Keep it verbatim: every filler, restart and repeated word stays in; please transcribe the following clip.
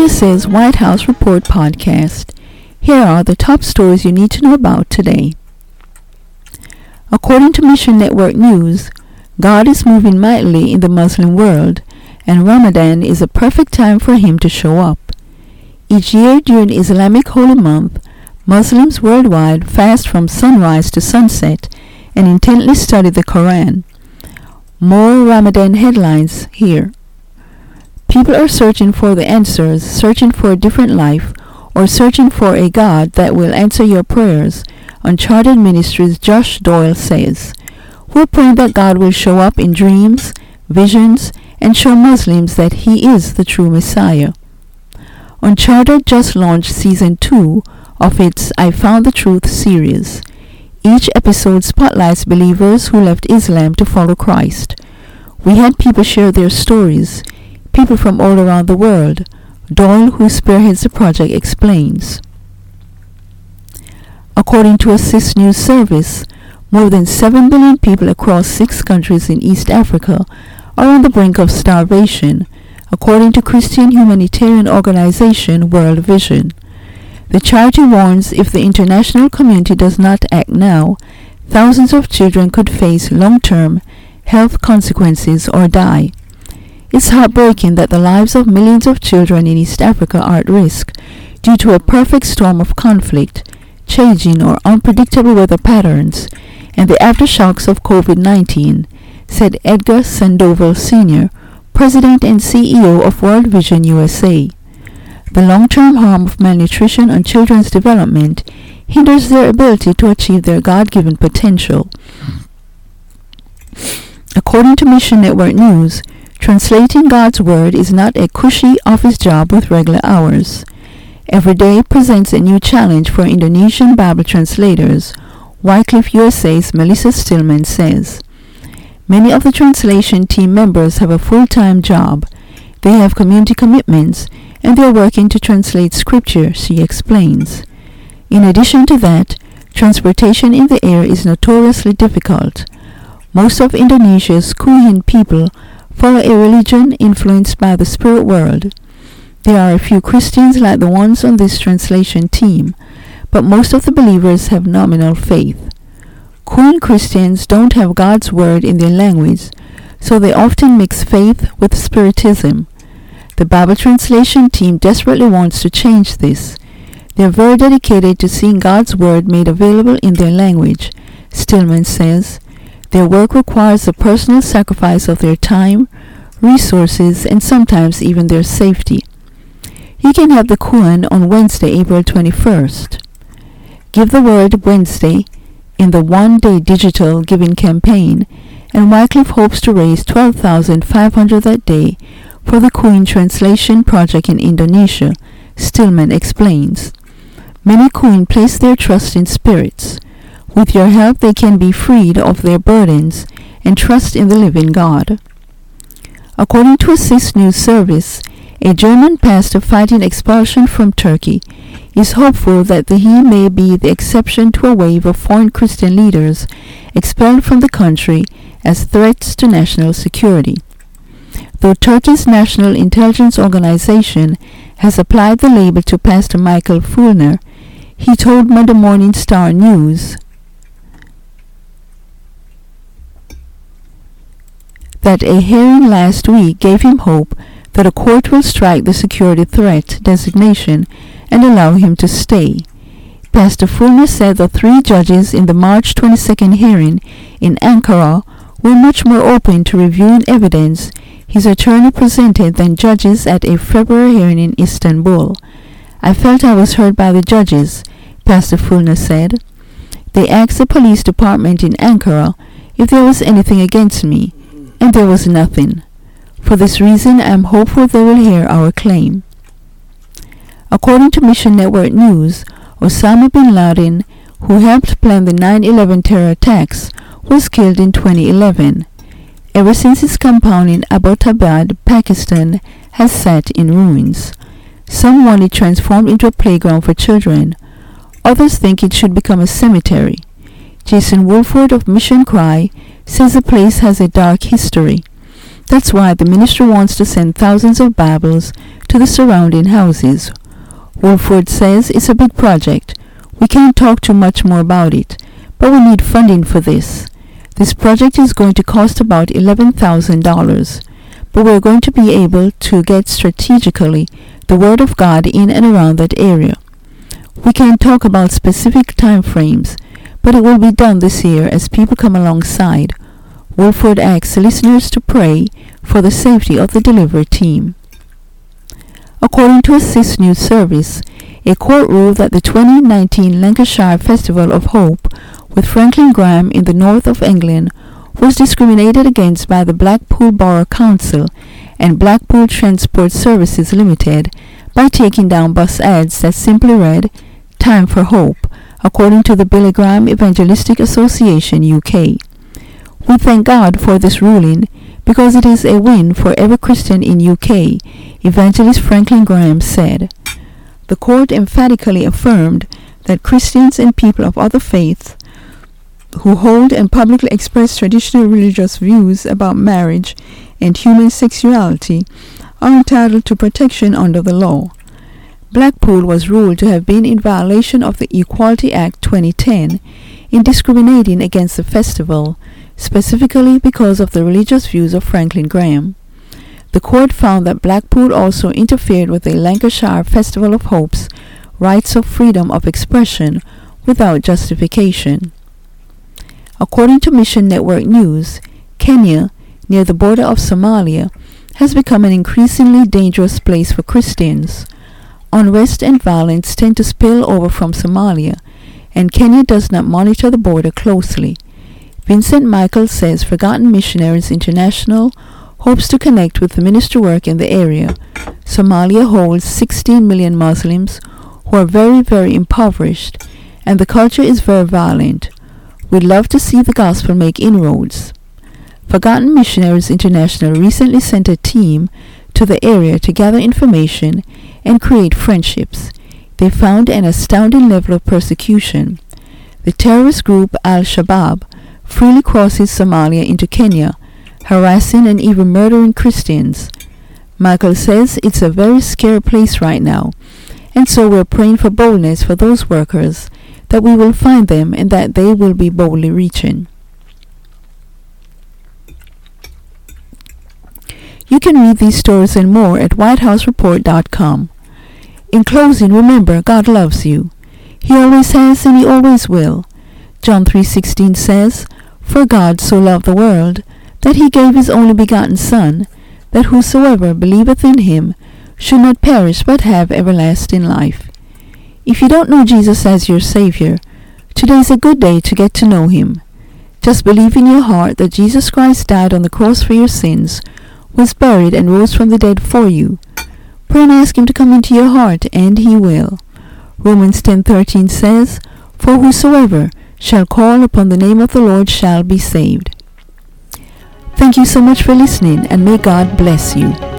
This is White House Report Podcast. Here are the top stories you need to know about today. According to Mission Network News, God is moving mightily in the Muslim world, and Ramadan is a perfect time for Him to show up. Each year during Islamic Holy Month, Muslims worldwide fast from sunrise to sunset and intently study the Quran. More Ramadan headlines here. People are searching for the answers, searching for a different life, or searching for a God that will answer your prayers, Uncharted Ministries' Josh Doyle says. We're praying that God will show up in dreams, visions, and show Muslims that He is the true Messiah. Uncharted just launched Season two of its I Found the Truth series. Each episode spotlights believers who left Islam to follow Christ. We had people share their stories, people from all around the world. Doyle, who spearheads the project, explains. According to a C I S News service, more than seven billion people across six countries in East Africa are on the brink of starvation, according to Christian humanitarian organization World Vision. The charity warns if the international community does not act now, thousands of children could face long-term health consequences or die. It's heartbreaking that the lives of millions of children in East Africa are at risk due to a perfect storm of conflict, changing or unpredictable weather patterns, and the aftershocks of covid nineteen, said Edgar Sandoval Senior, President and C E O of World Vision U S A. The long-term harm of malnutrition on children's development hinders their ability to achieve their God-given potential. According to Mission Network News, translating God's Word is not a cushy office job with regular hours. Every day presents a new challenge for Indonesian Bible translators, Wycliffe U S A's Melissa Stillman says. Many of the translation team members have a full-time job. They have community commitments, and they are working to translate scripture, she explains. In addition to that, transportation in the air is notoriously difficult. Most of Indonesia's Kuhin people follow a religion influenced by the spirit world. There are a few Christians like the ones on this translation team, but most of the believers have nominal faith. Kuhin Christians don't have God's word in their language, so they often mix faith with spiritism. The Bible translation team desperately wants to change this. They are very dedicated to seeing God's word made available in their language, Stillman says. Their work requires the personal sacrifice of their time, resources, and sometimes even their safety. You can have the Quran on Wednesday, April twenty-first. Give the Word Wednesday in the one-day digital giving campaign, and Wycliffe hopes to raise twelve thousand five hundred dollars that day for the Queen Translation Project in Indonesia, Stillman explains. Many Queen place their trust in spirits. With your help, they can be freed of their burdens and trust in the living God. According to a C I S News service, a German pastor fighting expulsion from Turkey is hopeful that the, he may be the exception to a wave of foreign Christian leaders expelled from the country as threats to national security. Though Turkey's National Intelligence Organization has applied the label to Pastor Michael Fulner, he told Monday Morning Star News that a hearing last week gave him hope that a court will strike the security threat designation and allow him to stay. Pastor Fulner said the three judges in the March twenty-second hearing in Ankara were much more open to reviewing evidence his attorney presented than judges at a February hearing in Istanbul. I felt I was heard by the judges, Pastor Fulner said. They asked the police department in Ankara if there was anything against me, and there was nothing. For this reason, I am hopeful they will hear our claim. According to Mission Network News, Osama bin Laden, who helped plan the nine eleven terror attacks, was killed in twenty eleven. Ever since his compound in Abbottabad, Pakistan, has sat in ruins. Some want it transformed into a playground for children. Others think it should become a cemetery. Jason Wolford of Mission Cry says the place has a dark history. That's why the ministry wants to send thousands of Bibles to the surrounding houses. Wolford says it's a big project. We can't talk too much more about it, but we need funding for this. This project is going to cost about eleven thousand dollars, but we're going to be able to get strategically the Word of God in and around that area. We can't talk about specific time frames, but it will be done this year as people come alongside. Wolford asks listeners to pray for the safety of the delivery team. According to a C I S News service, a court ruled that the twenty nineteen Lancashire Festival of Hope with Franklin Graham in the north of England was discriminated against by the Blackpool Borough Council and Blackpool Transport Services Limited by taking down bus ads that simply read, "Time for Hope," according to the Billy Graham Evangelistic Association U K. We thank God for this ruling because it is a win for every Christian in U K, Evangelist Franklin Graham said. The court emphatically affirmed that Christians and people of other faiths who hold and publicly express traditional religious views about marriage and human sexuality are entitled to protection under the law. Blackpool was ruled to have been in violation of the Equality Act twenty ten in discriminating against the festival, specifically because of the religious views of Franklin Graham. The court found that Blackpool also interfered with the Lancashire Festival of Hope's rights of freedom of expression without justification. According to Mission Network News, Kenya, near the border of Somalia, has become an increasingly dangerous place for Christians. Unrest and violence tend to spill over from Somalia, and Kenya does not monitor the border closely. Vincent Michael says Forgotten Missionaries International hopes to connect with the ministry work in the area. Somalia holds sixteen million Muslims who are very, very impoverished, and the culture is very violent. We'd love to see the gospel make inroads. Forgotten Missionaries International recently sent a team to the area to gather information and create friendships. They found an astounding level of persecution. The terrorist group Al-Shabaab freely crosses Somalia into Kenya, harassing and even murdering Christians. Michael says it's a very scary place right now, and so we're praying for boldness for those workers, that we will find them and that they will be boldly reaching. You can read these stories and more at white house report dot com. In closing, remember, God loves you. He always has and He always will. John three sixteen says, "For God so loved the world, that He gave His only begotten Son, that whosoever believeth in Him should not perish but have everlasting life." If you don't know Jesus as your Savior, today is a good day to get to know Him. Just believe in your heart that Jesus Christ died on the cross for your sins, was buried, and rose from the dead for you. Pray and ask Him to come into your heart, and He will. Romans ten thirteen says, "For whosoever shall call upon the name of the Lord shall be saved." Thank you so much for listening, and may God bless you.